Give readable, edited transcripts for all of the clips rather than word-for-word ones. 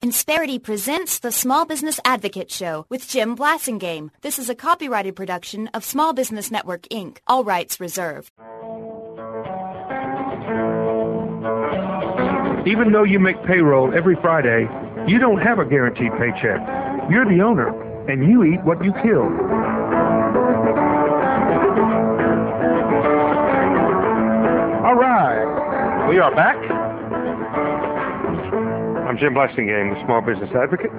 Insperity presents the Small Business Advocate Show with Jim Blasingame. This is a copyrighted production of Small Business Network, Inc. All rights reserved. Even though you make payroll every Friday, you don't have a guaranteed paycheck. You're the owner, and you eat what you kill. All right, we are back. I'm Jim Blasingame, the Small Business Advocate,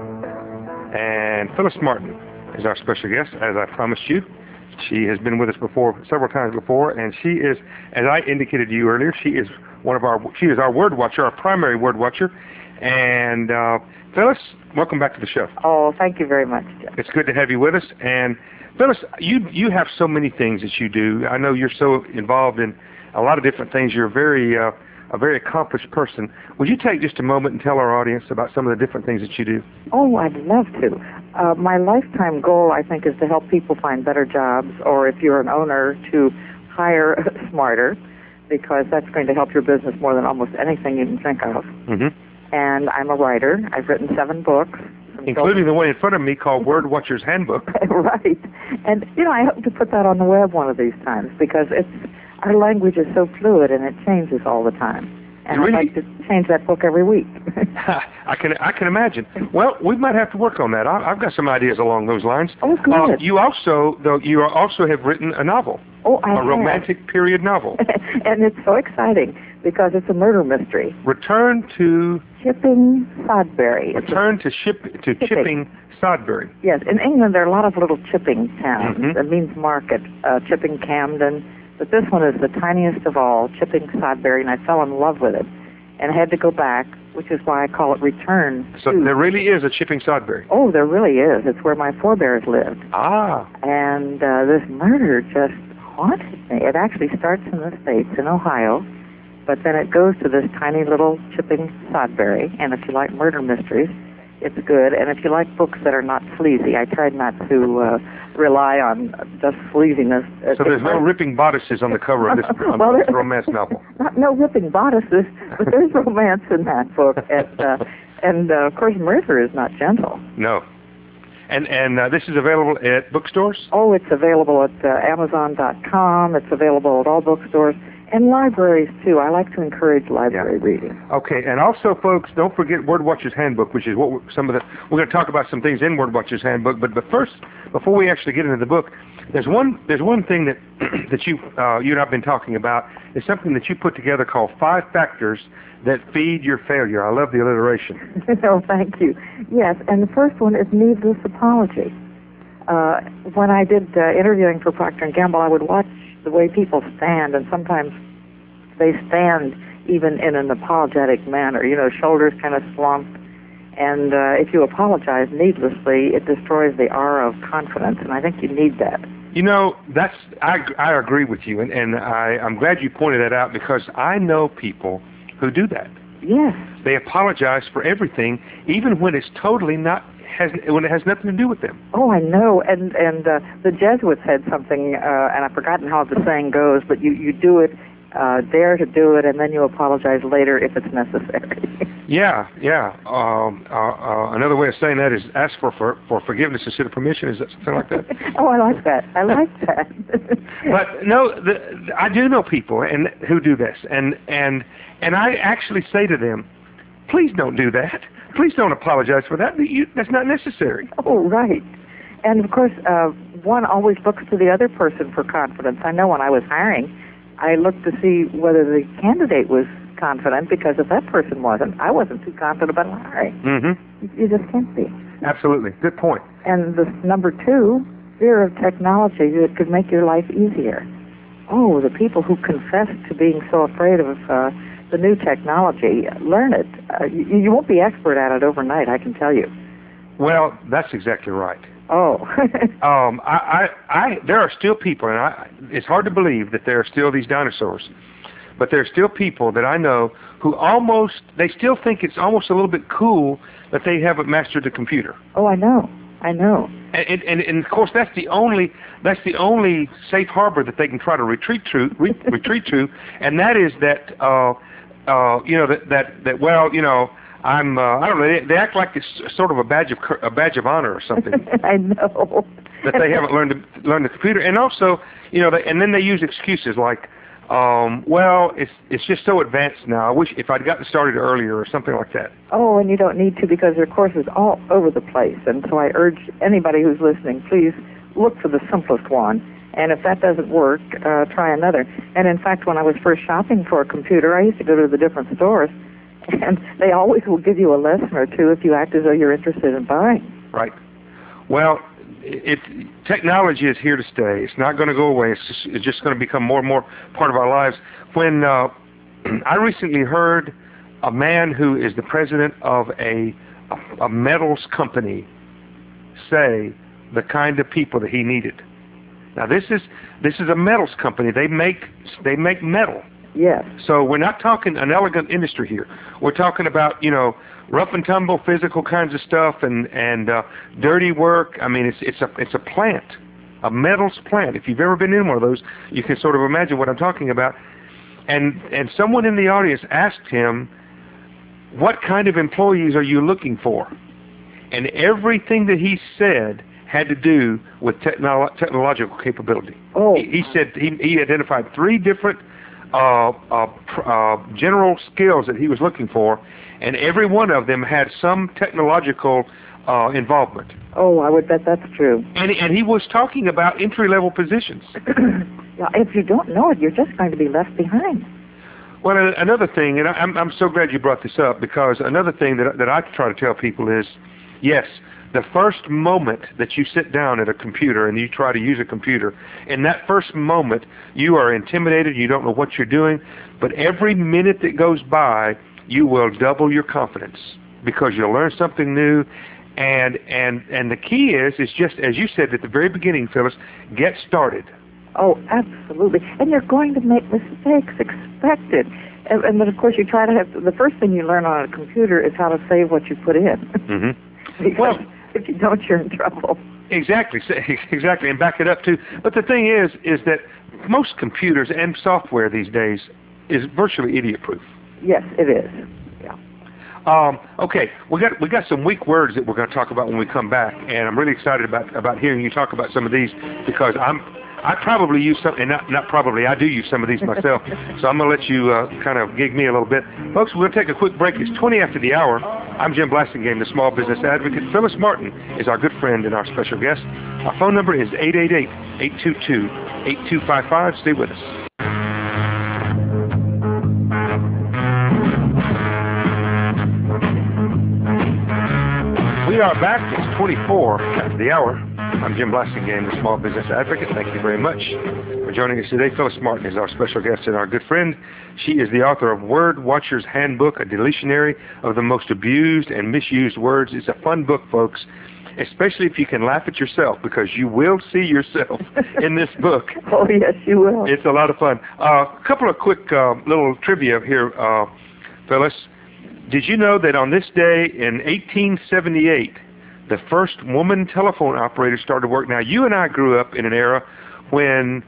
and Phyllis Martin is our special guest, as I promised you. She has been with us before, several times before, and she is, as I indicated to you earlier, she is our word watcher, our primary word watcher. And Phyllis, welcome back to the show. Oh, thank you very much, Jim. It's good to have you with us. And Phyllis, you have so many things that you do. I know you're so involved in a lot of different things. You're a very accomplished person. Would you take just a moment and tell our audience about some of the different things that you do? Oh, I'd love to. My lifetime goal, I think, is to help people find better jobs, or if you're an owner, to hire smarter, because that's going to help your business more than almost anything you can think of. Mm-hmm. And I'm a writer. I've written 7 books. Including the one in front of me called Word Watcher's Handbook. Right. And, I hope to put that on the web one of these times, because our language is so fluid and it changes all the time. And really? I'd like to change that book every week. I can imagine. Well, we might have to work on that. I've got some ideas along those lines. Oh, good. You also have written a novel. Oh, I have. A romantic period novel. And it's so exciting because it's a murder mystery. Return to Chipping Sodbury. Chipping Sodbury. Yes, in England there are a lot of little chipping towns. Mm-hmm. It means market. Chipping Camden. But this one is the tiniest of all, Chipping Sodbury, and I fell in love with it and had to go back, which is why I call it Return. So there really is a Chipping Sodbury? Oh, there really is. It's where my forebears lived. Ah. And this murder just haunted me. It actually starts in the States, in Ohio, but then it goes to this tiny little Chipping Sodbury, and if you like murder mysteries, it's good. And if you like books that are not sleazy, I tried not to rely on just sleaziness. So there's no ripping bodices on the cover of this, this romance novel? No ripping bodices, but there's romance in that book. And of course, murder is not gentle. No. And this is available at bookstores? Oh, it's available at Amazon.com. It's available at all bookstores. And libraries, too. I like to encourage library reading. Okay, and also, folks, don't forget Word Watcher's Handbook, which is what we're going to talk about some things in Word Watcher's Handbook. But first, before we actually get into the book, there's one thing that you and I've been talking about. Is something that you put together called 5 Factors That Feed Your Failure. I love the alliteration. Oh, thank you. Yes, and the first one is needless apology. When I did interviewing for Procter & Gamble, I would watch the way people stand, and sometimes they stand even in an apologetic manner, shoulders kind of slumped. And if you apologize needlessly, it destroys the aura of confidence, and I think you need that. I agree with you, and I'm glad you pointed that out, because I know people who do that. Yes. They apologize for everything, even when it's totally when it has nothing to do with them. Oh, I know. And the Jesuits had something, and I've forgotten how the saying goes, but you do it, dare to do it, and then you apologize later if it's necessary. Yeah. Another way of saying that is ask for forgiveness instead of permission. Is that something like that? Oh, I like that. But no, I do know people who do this, and I actually say to them, please don't do that. Please don't apologize for that. That's not necessary. Oh, right. And, of course, one always looks to the other person for confidence. I know when I was hiring, I looked to see whether the candidate was confident, because if that person wasn't, I wasn't too confident about hiring. Mm-hmm. You just can't be. Absolutely. Good point. And the number 2, fear of technology that could make your life easier. Oh, the people who confess to being so afraid of the new technology, learn it. You won't be expert at it overnight, I can tell you. Well, that's exactly right. Oh. There are still people, and it's hard to believe that there are still these dinosaurs, but there are still people that I know who they still think it's almost a little bit cool that they haven't mastered the computer. Oh, I know. And of course, that's the only safe harbor that they can try to retreat to, and that is that I don't know. They act like it's sort of a badge of honor or something. I know that they haven't learned the computer, and also, and then they use excuses like, well, it's just so advanced now. I wish if I'd gotten started earlier or something like that. Oh, and you don't need to because there are courses all over the place, and so I urge anybody who's listening, please look for the simplest one. And if that doesn't work, try another. And in fact, when I was first shopping for a computer, I used to go to the different stores, and they always will give you a lesson or two if you act as though you're interested in buying. Right. Well, technology is here to stay. It's not going to go away. It's just going to become more and more part of our lives. When I recently heard a man who is the president of a metals company say the kind of people that he needed. Now this is a metals company. They make metal. Yes. So we're not talking an elegant industry here. We're talking about rough and tumble physical kinds of stuff and dirty work. I mean it's a plant, a metals plant. If you've ever been in one of those, you can sort of imagine what I'm talking about. And someone in the audience asked him, "What kind of employees are you looking for?" And everything that he said had to do with technological capability. Oh. He said he identified 3 different general skills that he was looking for, and every one of them had some technological involvement. Oh, I would bet that's true. And he was talking about entry-level positions. Yeah, if you don't know it, you're just going to be left behind. Well, another thing, and I'm so glad you brought this up, because another thing that I try to tell people is, yes, the first moment that you sit down at a computer and you try to use a computer, in that first moment, you are intimidated, you don't know what you're doing, but every minute that goes by, you will double your confidence because you'll learn something new. And the key is just, as you said at the very beginning, Phyllis, get started. Oh, absolutely. And you're going to make mistakes, expected. And then, of course, you try to have, the first thing you learn on a computer is how to save what you put in. Mm-hmm. Because if you don't, you're in trouble. Exactly, and back it up too. But the thing is that most computers and software these days is virtually idiot-proof. Yes, it is. Yeah. Okay, we got some weak words that we're going to talk about when we come back, and I'm really excited about hearing you talk about some of these because I probably use some, and not probably, I do use some of these myself. So I'm going to let you kind of gig me a little bit. Folks, we're going to take a quick break. It's 20 after the hour. I'm Jim Blasingame, the small business advocate. Phyllis Martin is our good friend and our special guest. Our phone number is 888-822-8255. Stay with us. We are back. It's 24 after the hour. I'm Jim Blasingame, the small business advocate. Thank you very much for joining us today. Phyllis Martin is our special guest and our good friend. She is the author of Word Watcher's Handbook, a dictionary of the most abused and misused words. It's a fun book, folks, especially if you can laugh at yourself, because you will see yourself in this book. Oh, yes, you will. It's a lot of fun. A couple of quick little trivia here, Phyllis. Did you know that on this day in 1878, the first woman telephone operator started work? Now, you and I grew up in an era when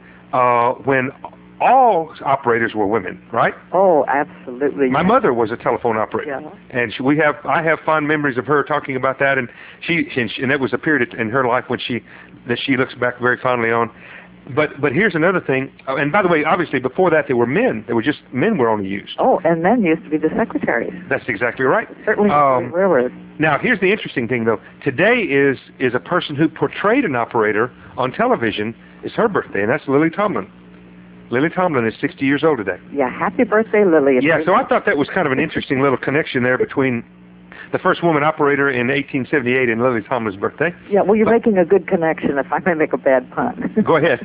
all operators were women, right? Oh, absolutely. My mother was a telephone operator, and I have fond memories of her talking about that, and it was a period in her life when she looks back very fondly on. But here's another thing, and by the way, obviously before that there were men. There were just men were only used. Oh, and men used to be the secretaries. That's exactly right. Certainly railroad. Now, here's the interesting thing, though. Today is a person who portrayed an operator on television. It's her birthday, and that's Lily Tomlin. Lily Tomlin is 60 years old today. Yeah, happy birthday, Lily. Yeah, so I thought that was kind of an interesting little connection there between the first woman operator in 1878 and Lily Tomlin's birthday. Yeah, well, you're making a good connection, if I may make a bad pun. Go ahead.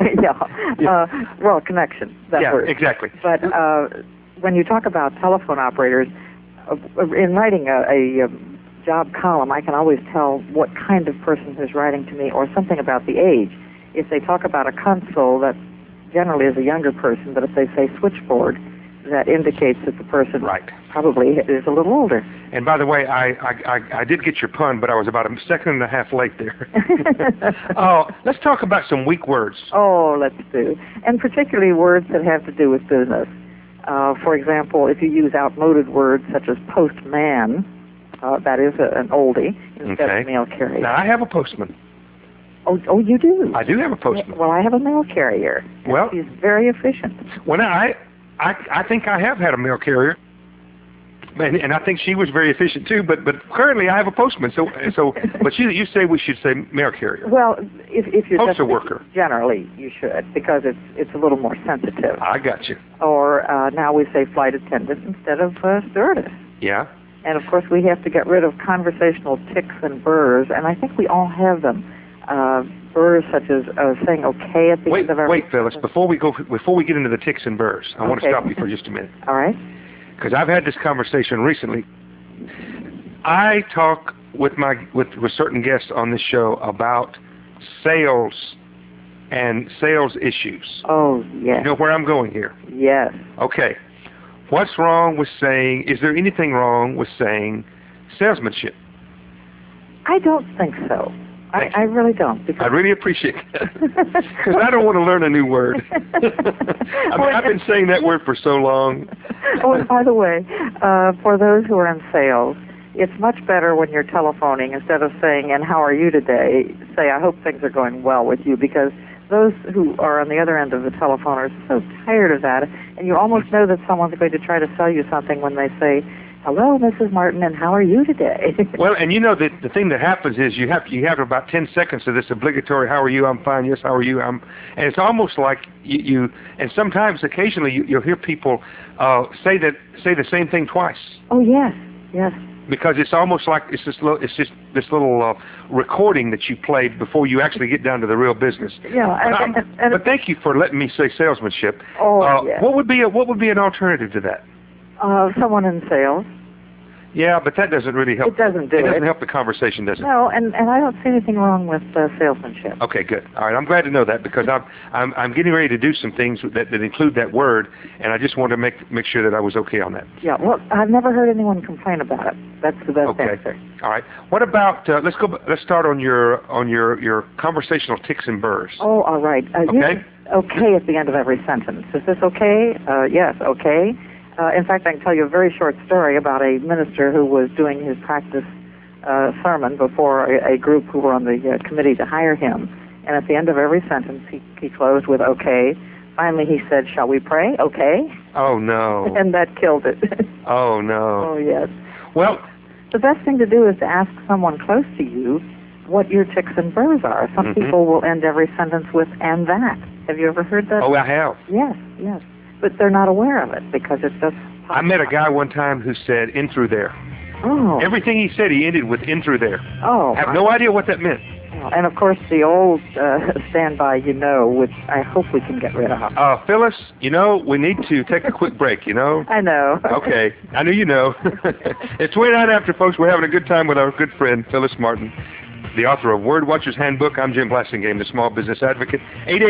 Well, connection, that word. Yeah, exactly. But when you talk about telephone operators, in writing a job column, I can always tell what kind of person who's writing to me or something about the age. If they talk about a console, that generally is a younger person, but if they say switchboard, that indicates that the person probably is a little older. And by the way, I did get your pun, but I was about a second and a half late there. Let's talk about some weak words. Oh, let's do. And particularly words that have to do with business. For example, if you use outmoded words such as postman, that is an oldie instead of mail carrier. Now, I have a postman. Oh, you do? I do have a postman. Well, I have a mail carrier. Well, he's very efficient. Well, I think I have had a mail carrier, and I think she was very efficient too. But currently, I have a postman. So but you say we should say mail carrier. Well, if you're postal worker, generally you should, because it's a little more sensitive. I got you. Or now we say flight attendant instead of stewardess. Yeah. And of course, we have to get rid of conversational tics and burrs, and I think we all have them. Burrs such as saying okay at the end of every... Wait, Phyllis, before we get into the tics and burrs, I want to stop you for just a minute. All right. Because I've had this conversation recently. I talk with certain guests on this show about sales and sales issues. Oh, yes. You know where I'm going here? Yes. Okay. What's wrong with saying, is there anything wrong with saying salesmanship? I don't think so. I really don't. I really appreciate that. Because I don't want to learn a new word. I've been saying that word for so long. Oh, and by the way, for those who are in sales, it's much better when you're telephoning, instead of saying, and how are you today, say, I hope things are going well with you, because those who are on the other end of the telephone are so tired of that, and you almost know that someone's going to try to sell you something when they say, hello, Mrs. Martin, and how are you today? Well, and you know that the thing that happens is you have about 10 seconds of this obligatory, how are you, I'm fine, yes, how are you, and it's almost like you and sometimes, occasionally, you'll hear people say the same thing twice. Oh, yes, yes. Because it's almost like it's just this little recording that you played before you actually get down to the real business. Yeah, but thank you for letting me say salesmanship. Oh, yeah. What would be an alternative to that? Someone in sales. Yeah, but that doesn't really help. It doesn't help the conversation, does it? No, and I don't see anything wrong with salesmanship. Okay, good. All right, I'm glad to know that, because I'm getting ready to do some things that include that word, and I just wanted to make sure that I was okay on that. Yeah, well, I've never heard anyone complain about it. That's the best answer. All right. What about let's start on your conversational tics and burrs. Oh, all right. Okay. Okay at the end of every sentence. Is this okay? Yes. Okay. In fact, I can tell you a very short story about a minister who was doing his practice sermon before a group who were on the committee to hire him. And at the end of every sentence, he closed with okay. Finally, he said, shall we pray? Okay. Oh, no. And that killed it. Oh, no. Oh, yes. Well, the best thing to do is to ask someone close to you what your tics and burrs are. Some people will end every sentence with, and that. Have you ever heard that? Oh, I have. Yes, yes. But they're not aware of it because it's just... I met a guy one time who said, in through there. Oh. Everything he said, he ended with in through there. Oh. I have no idea what that meant. And, of course, the old standby, which I hope we can get rid of. Phyllis, we need to take a quick break, I know. Okay. I know you know. It's 29 after, folks. We're having a good time with our good friend, Phyllis Martin, the author of Word Watcher's Handbook. I'm Jim Blasingame, the Small Business Advocate.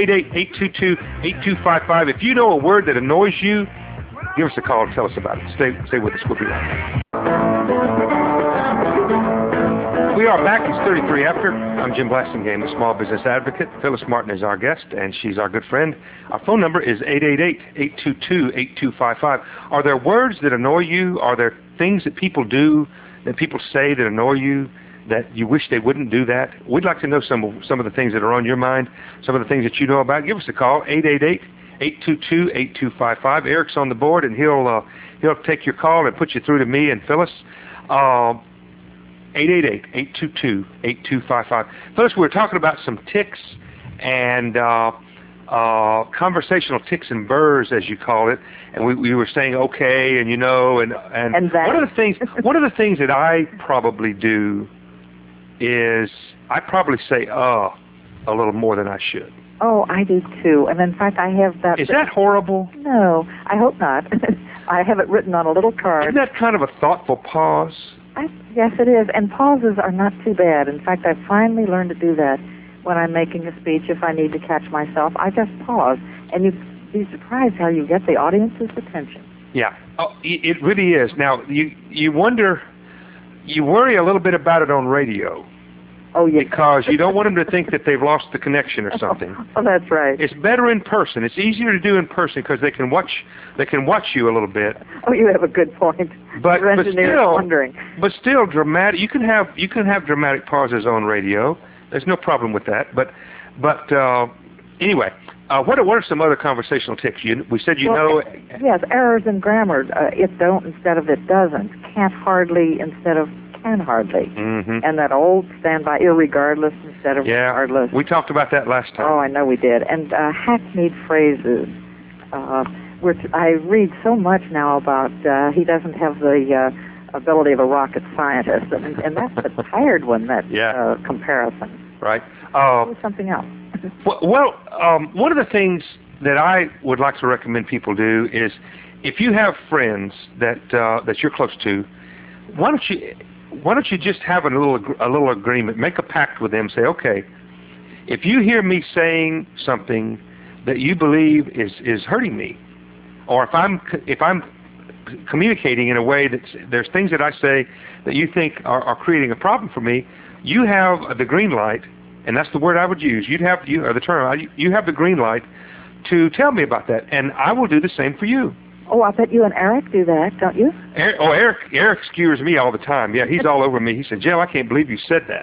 888-822-8255. If you know a word that annoys you, give us a call and tell us about it. Stay with us. We'll be right back. We are back. It's 33 after. I'm Jim Blasingame, the Small Business Advocate. Phyllis Martin is our guest, and she's our good friend. Our phone number is 888-822-8255. Are there words that annoy you? Are there things that people do, that people say that annoy you, that you wish they wouldn't do that? We'd like to know some of the things that are on your mind, some of the things that you know about. Give us a call, 888-822-8255. Eric's on the board, and he'll take your call and put you through to me and Phyllis. 888-822-8255. Phyllis, we were talking about some tics and conversational tics and burrs, as you call it, and we were saying okay, and and that. one of the things that I probably do is I probably say a little more than I should. Oh, I do too. And in fact, I have that. Is that horrible? No, I hope not. I have it written on a little card. Isn't that kind of a thoughtful pause? Yes, it is. And pauses are not too bad. In fact, I've finally learned to do that when I'm making a speech. If I need to catch myself, I just pause. And you'd be surprised how you get the audience's attention. Yeah. Oh, it really is. Now, you wonder, you worry a little bit about it on radio Oh, yeah. Because you don't want them to think that they've lost the connection or something. Oh, that's right. It's better in person. It's easier to do in person because they can watch you a little bit. Oh, you have a good point. But still, wondering. But still, dramatic. You can have dramatic pauses on radio. There's no problem with that. But anyway, what are some other conversational tips? We said Yes, errors in grammar. It don't instead of it doesn't. Can't hardly instead of can hardly. Mm-hmm. And that old standby irregardless instead of regardless. We talked about that last time. Oh, I know we did. And hackneyed phrases. I read so much now about he doesn't have the ability of a rocket scientist, and that's a tired one, that comparison. Right. Something else. Well, one of the things that I would like to recommend people do is, if you have friends that you're close to, why don't you just have a little agreement, make a pact with them, say, okay, if you hear me saying something that you believe is hurting me, or if I'm communicating in a way that there's things that I say that you think are creating a problem for me, you have the green light, and that's the word I would use. You have the green light to tell me about that, and I will do the same for you. Oh, I bet you and Eric do that, don't you? Eric skewers me all the time. Yeah, he's all over me. He said, Jim, I can't believe you said that.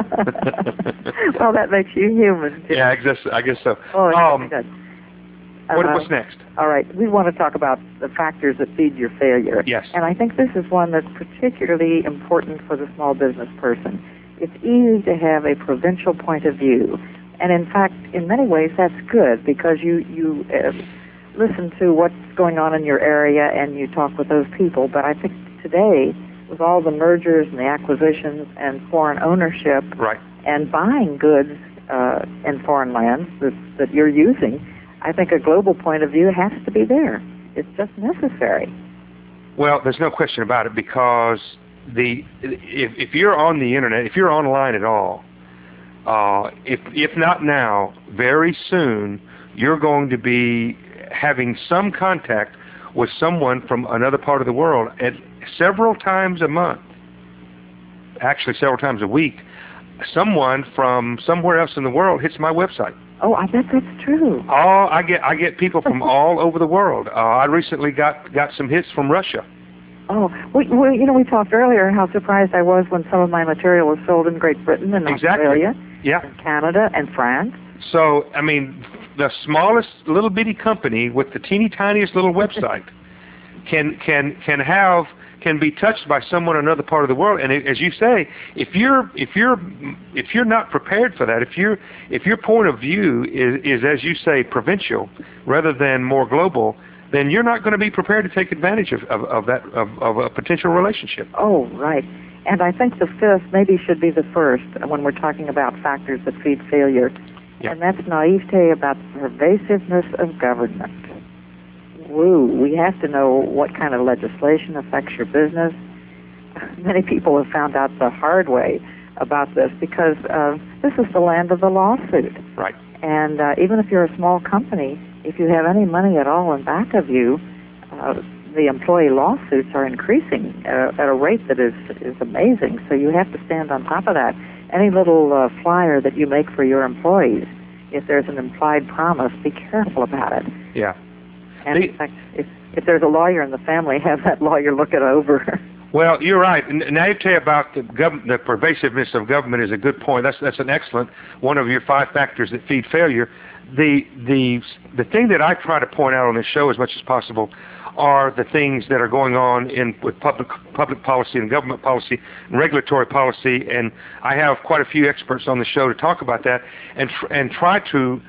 Well, that makes you human, too. Yeah, I guess so. Oh, good. What's next? All right. We want to talk about the factors that feed your failure. Yes. And I think this is one that's particularly important for the small business person. It's easy to have a provincial point of view. And in fact, in many ways, that's good because you listen to what's going on in your area and you talk with those people. But I think today, with all the mergers and the acquisitions and foreign ownership, right, and buying goods in foreign lands that you're using, I think a global point of view has to be there. It's just necessary. Well, there's no question about it, because if you're on the internet, if you're online at all, if not now, very soon, you're going to be having some contact with someone from another part of the world several times a month, actually several times a week. Someone from somewhere else in the world hits my website. Oh, I bet that's true. Oh, I get people from all over the world. I recently got some hits from Russia. Oh, we talked earlier how surprised I was when some of my material was sold in Great Britain and Australia, and Canada and France. So, I mean, the smallest little bitty company with the teeny tiniest little website can be touched by someone in another part of the world. And as you say, if you're not prepared for that, if your point of view is as you say provincial rather than more global, then you're not going to be prepared to take advantage of a potential relationship. Oh, right. And I think the fifth maybe should be the first when we're talking about factors that feed failure. Yeah. And that's naivete about the pervasiveness of government. Woo, we have to know what kind of legislation affects your business. Many people have found out the hard way about this because this is the land of the lawsuit. Right. And even if you're a small company, if you have any money at all in back of you, the employee lawsuits are increasing at a rate that is amazing. So you have to stand on top of that. Any little flyer that you make for your employees, if there's an implied promise, be careful about it. Yeah. And in fact, if there's a lawyer in the family, have that lawyer look it over. Well, you're right. Naivete about the pervasiveness of government is a good point. That's an excellent one of your 5 factors that feed failure. The thing that I try to point out on this show as much as possible are the things that are going on with public policy and government policy and regulatory policy, and I have quite a few experts on the show to talk about that and try to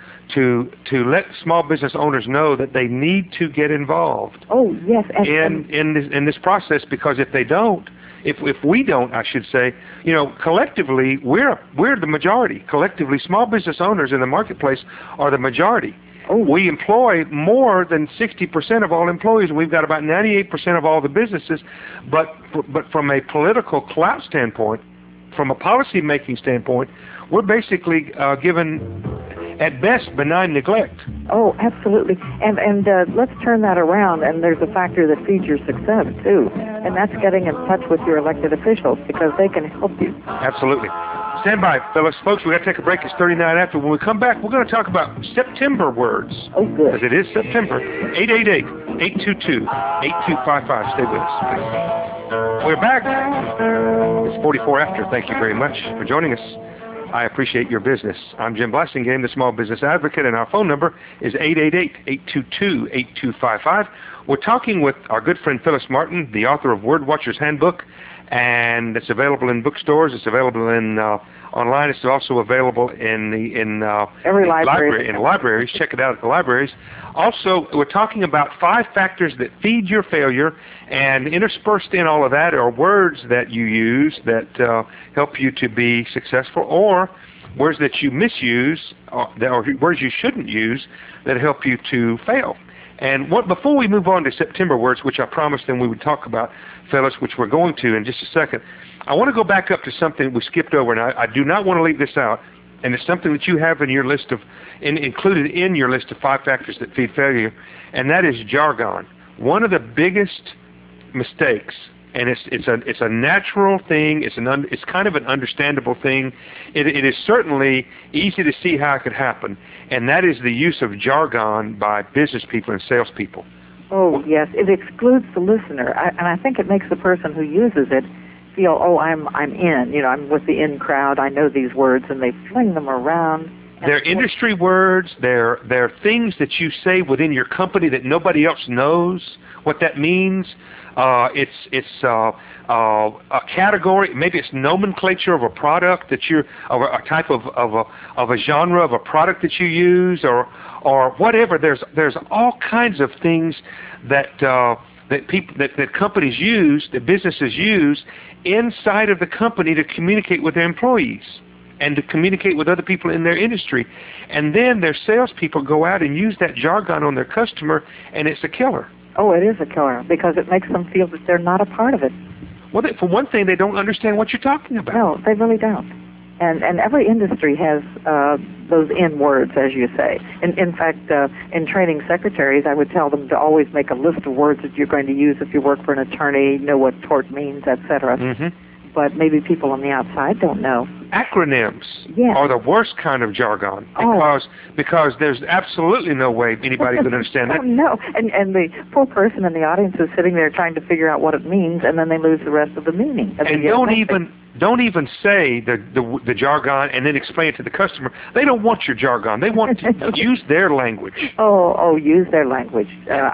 let small business owners know that they need to get involved. Oh, yes. In this process, because if they don't, if we don't, I should say, collectively we're the majority. Collectively, small business owners in the marketplace are the majority. Oh. We employ more than 60% of all employees, and we've got about 98% of all the businesses. But from a political clout standpoint, from a policy-making standpoint, we're basically given, at best, benign neglect. Oh, absolutely. And let's turn that around, and there's a factor that feeds your success, too, and that's getting in touch with your elected officials because they can help you. Absolutely. Stand by, fellas. Folks, we got to take a break. It's 39 after. When we come back, we're going to talk about September words. Oh, good. Because it is September. 888-822-8255. Stay with us, please. We're back. It's 44 after. Thank you very much for joining us. I appreciate your business. I'm Jim Blasingame, the Small Business Advocate, and our phone number is 888-822-8255. We're talking with our good friend Phyllis Martin, the author of Word Watcher's Handbook, and it's available in bookstores. It's available in online. It's also available in every library. In libraries. Check it out at the libraries. Also, we're talking about 5 factors that feed your failure, and interspersed in all of that are words that you use that help you to be successful, or words that you misuse, or words you shouldn't use that help you to fail. And before we move on to September words, which I promised them we would talk about, Phyllis, which we're going to in just a second, I want to go back up to something we skipped over, and I do not want to leave this out, and it's something that you have in your list included in your list of 5 factors that feed failure, and that is jargon. One of the biggest mistakes, and it's a natural thing. It's kind of an understandable thing. It is certainly easy to see how it could happen, and that is the use of jargon by business people and salespeople. Oh, yes. It excludes the listener, and I think it makes the person who uses it feel, oh, I'm in. You know, I'm with the in crowd. I know these words, and they fling them around. They're industry words. They're things that you say within your company that nobody else knows what that means. It's a category. Maybe it's nomenclature of a product that or a type of a genre of a product that you use, or whatever. There's all kinds of things that companies use, that businesses use inside of the company to communicate with their employees and to communicate with other people in their industry. And then their salespeople go out and use that jargon on their customer, and it's a killer. Oh, it is a killer, because it makes them feel that they're not a part of it. Well, for one thing, they don't understand what you're talking about. No, they really don't. And every industry has those in words, as you say. In fact, in training secretaries, I would tell them to always make a list of words that you're going to use if you work for an attorney, know what tort means, etc. Mm-hmm. But maybe people on the outside don't know. Acronyms are the worst kind of jargon, because there's absolutely no way anybody could understand that. Oh, no, and the poor person in the audience is sitting there trying to figure out what it means, and then they lose the rest of the meaning. And don't even say the jargon and then explain it to the customer. They don't want your jargon. They want to use their language. Oh, use their language.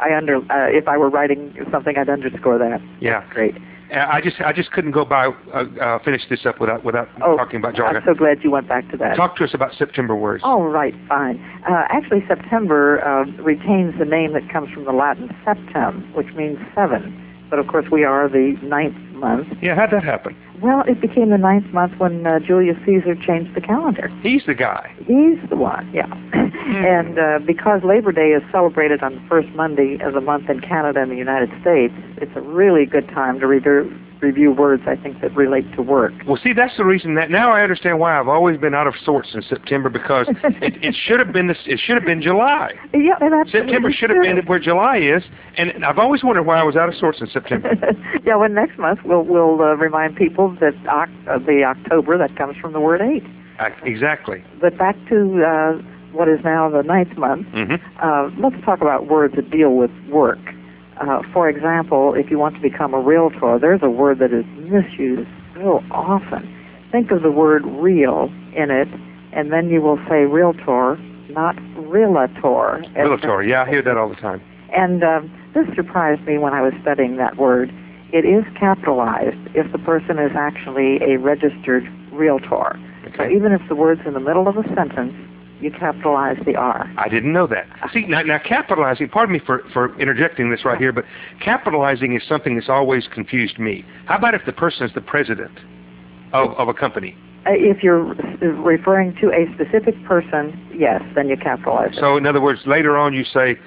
If I were writing something, I'd underscore that. Yeah, that's great. I just couldn't go by finish this up without talking about jargon. I'm so glad you went back to that. Talk to us about September words. All right, fine. Actually, September retains the name that comes from the Latin septem, which means 7. But of course, we are the 9th month. Yeah, how'd that happen? Well, it became the 9th month when Julius Caesar changed the calendar. He's the guy. He's the one, yeah. And because Labor Day is celebrated on the first Monday of the month in Canada and the United States, it's a really good time to review words, I think, that relate to work. Well, see, that's the reason that now I understand why I've always been out of sorts in September, because it should have been July. Yeah, September should have been where July is, and I've always wondered why I was out of sorts in September. Yeah, well, next month we'll remind people that the October, that comes from the word 8. Exactly. But back to what is now the 9th month. Mm-hmm. Let's talk about words that deal with work. For example, if you want to become a realtor, there's a word that is misused so often. Think of the word real in it, and then you will say realtor, not realtor. Realtor, yeah, I hear that all the time. And this surprised me when I was studying that word. It is capitalized if the person is actually a registered realtor. Okay. So even if the word's in the middle of a sentence, you capitalize the R. I didn't know that. See, now capitalizing, pardon me for interjecting this right here, but capitalizing is something that's always confused me. How about if the person is the president of a company? If you're referring to a specific person, yes, then you capitalize it. So in other words, later on you say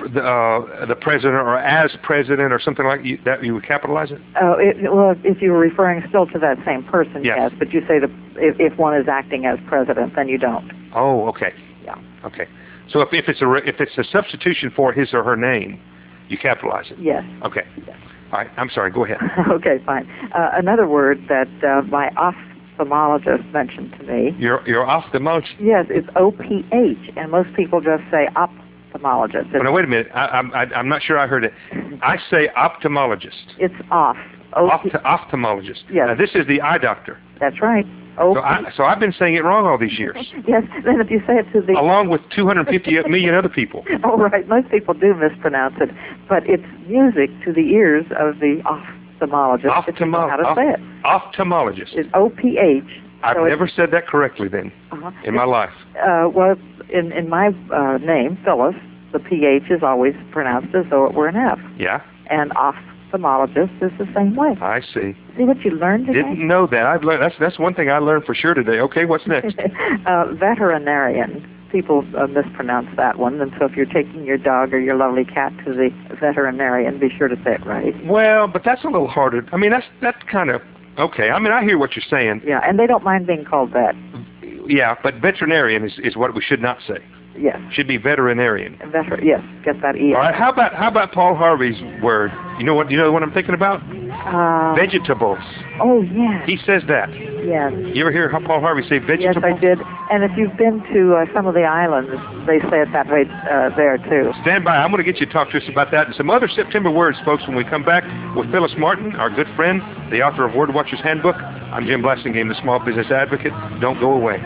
the president or as president or something like that, you would capitalize it? Well, if you were referring still to that same person, yes. But you say if one is acting as president, then you don't. Oh, okay. Yeah. Okay. So if it's a substitution for his or her name, you capitalize it? Yes. Okay. Yes. All right. I'm sorry. Go ahead. Okay, fine. Another word that my ophthalmologist mentioned to me. Your ophthalmologist? Yes, it's OPH, and most people just say ophthalmologist. Now, wait a minute. I'm not sure I heard it. I say ophthalmologist. It's off. Ophthalmologist. Yes. Now, this is the eye doctor. That's right. So I've been saying it wrong all these years. Yes, then if you say it to the... Along with 250 million other people. Oh, right. Most people do mispronounce it, but it's music to the ears of the ophthalmologist. If you know how to say it. Ophthalmologist. It's OPH. I've never said that correctly then in my life. Well, in my name, Phyllis, the PH is always pronounced as though it were an F. Yeah. And ophthalmologist is the same way. I see. See what you learned today? Didn't know that. I've learned. That's one thing I learned for sure today. Okay, what's next? Veterinarian. People mispronounce that one, and so if you're taking your dog or your lovely cat to the veterinarian, be sure to say it right. Well, but that's a little harder. I mean, that's kind of okay. I mean, I hear what you're saying. Yeah, and they don't mind being called that. Yeah, but veterinarian is what we should not say. Yes. Should be veterinarian. Yes, get that E. All right. How about Paul Harvey's word? You know what I'm thinking about? Vegetables. Oh, yes. He says that. Yes. You ever hear Paul Harvey say vegetables? Yes, I did. And if you've been to some of the islands, they say it that way there, too. Stand by. I'm going to get you to talk to us about that and some other September words, folks, when we come back with Phyllis Martin, our good friend, the author of Word Watcher's Handbook. I'm Jim Blasingame, the Small Business Advocate. Don't go away.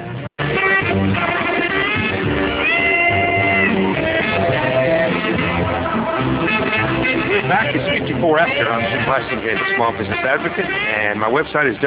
Back is 54 after. I'm Jim Blasingame, the Small Business Advocate, and my website is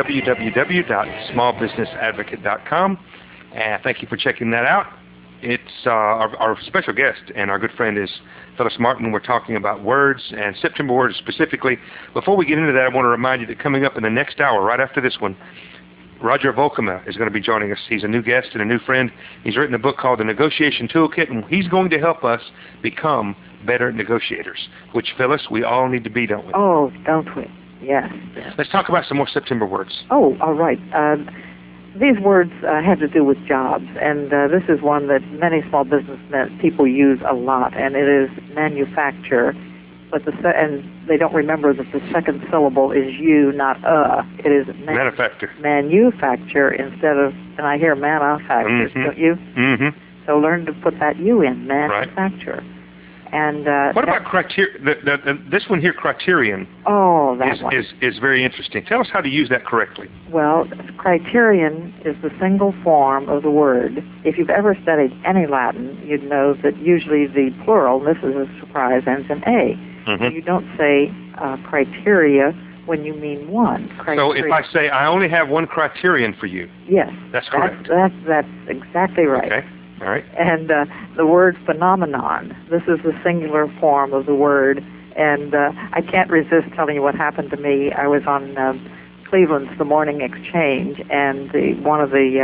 www.smallbusinessadvocate.com. And thank you for checking that out. It's our special guest and our good friend is Phyllis Martin. We're talking about words and September words specifically. Before we get into that, I want to remind you that coming up in the next hour, right after this one, Roger Volkema is going to be joining us. He's a new guest and a new friend. He's written a book called The Negotiation Toolkit, and he's going to help us become better negotiators, which, Phyllis, we all need to be, don't we? Oh, don't we? Yes. Let's talk about some more September words. Oh, all right. These words have to do with jobs, and this is one that many small business people use a lot, and it is manufacture. But and they don't remember that the second syllable is you, not It is manufacture. Manufacture instead of, and I hear manufacture, don't you? Mm-hmm. So learn to put that you in, manufacture. Right. And what about this one here, criterion? Oh, that one is very interesting. Tell us how to use that correctly. Well, criterion is the single form of the word. If you've ever studied any Latin, you'd know that usually the plural, and this is a surprise, ends in A. Mm-hmm. You don't say criteria when you mean one. Criteria. So if I say, I only have one criterion for you. Yes. That's correct. That's exactly right. Okay. All right. And the word phenomenon, this is the singular form of the word. And I can't resist telling you what happened to me. I was on Cleveland's The Morning Exchange, and one of the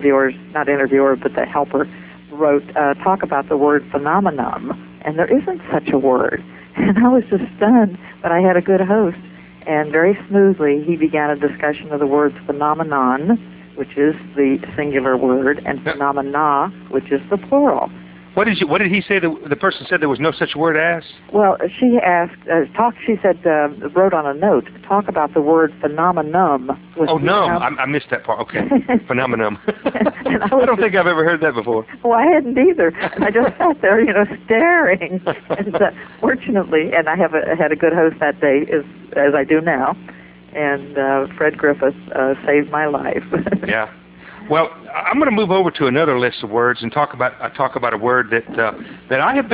but the helper, wrote, talk about the word phenomenon. And there isn't such a word. And I was just stunned, but I had a good host. And very smoothly, he began a discussion of the words phenomenon, which is the singular word, and phenomena, which is the plural. What did he say? The person said there was no such word as? Well, she asked, she said, wrote on a note, talk about the word phenomenum. I missed that part. Okay, phenomenum. I don't think I've ever heard that before. Well, I hadn't either. And I just sat there, staring. And fortunately, and I had a good host that day, as I do now, and Fred Griffith saved my life. Yeah. Well, I'm going to move over to another list of words and talk about a word that I have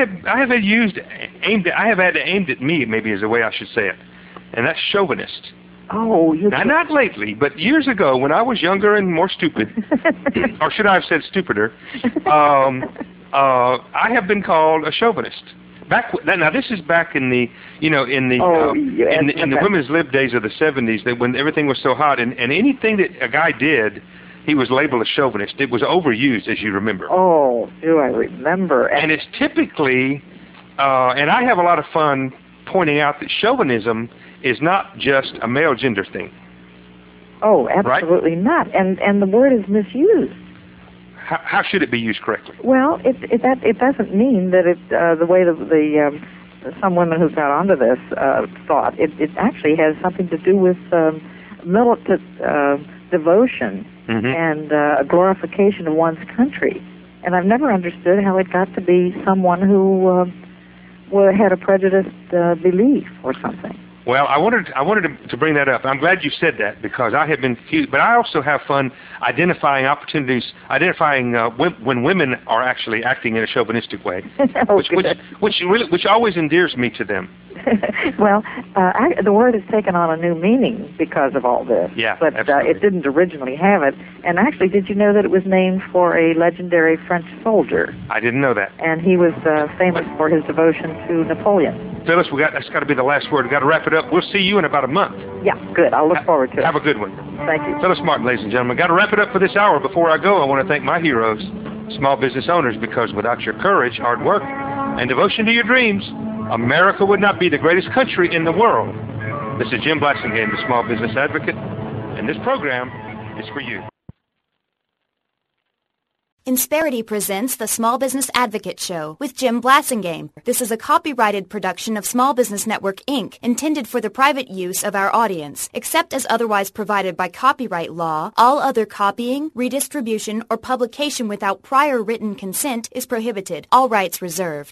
had aimed at me, maybe is the way I should say it, and that's chauvinist. Oh, now, not lately, but years ago when I was younger and more stupid, or should I have said stupider? I have been called a chauvinist. Now this is back in the women's lib days of the 70s, when everything was so hot, and anything that a guy did, he was labeled a chauvinist. It was overused, as you remember. Oh, do I remember? And it's typically, and I have a lot of fun pointing out that chauvinism is not just a male gender thing. Oh, absolutely right? not. And the word is misused. How should it be used correctly? Well, it doesn't mean that the way some women who've got onto this thought. It actually has something to do with militant devotion and a glorification of one's country. And I've never understood how it got to be someone who had a prejudiced belief or something. Well, I wanted to bring that up. I'm glad you said that because I have been confused. But I also have fun identifying opportunities, when women are actually acting in a chauvinistic way, which always endears me to them. Well, the word has taken on a new meaning because of all this. Yeah, but it didn't originally have it. And actually, did you know that it was named for a legendary French soldier? I didn't know that. And he was famous for his devotion to Napoleon. Phyllis, that's got to be the last word. We've got to wrap it up. We'll see you in about a month. Yeah, good. I'll look forward to it. Have a good one. Thank you. Phyllis Martin, ladies and gentlemen. Got to wrap it up for this hour. Before I go, I want to thank my heroes, small business owners, because without your courage, hard work, and devotion to your dreams, America would not be the greatest country in the world. This is Jim Blasingame, the Small Business Advocate, and this program is for you. Insperity presents the Small Business Advocate Show with Jim Blasingame. This is a copyrighted production of Small Business Network, Inc., intended for the private use of our audience. Except as otherwise provided by copyright law, all other copying, redistribution, or publication without prior written consent is prohibited. All rights reserved.